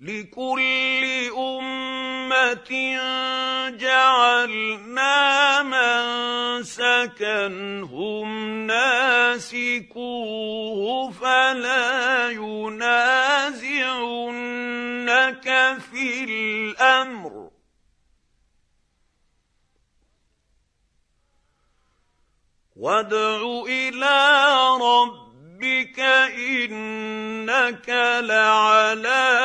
لِكُلِّ أُمَّةٍ جَعَلْنَا مَنسَكًا هُمْ نَاسِكُوهُ فَلَا يُنَازِعُنَّكَ فِي الْأَمْرِ ۚ وَادْعُ إِلَىٰ رَبِّكَ إِنَّكَ لَعَلَىٰ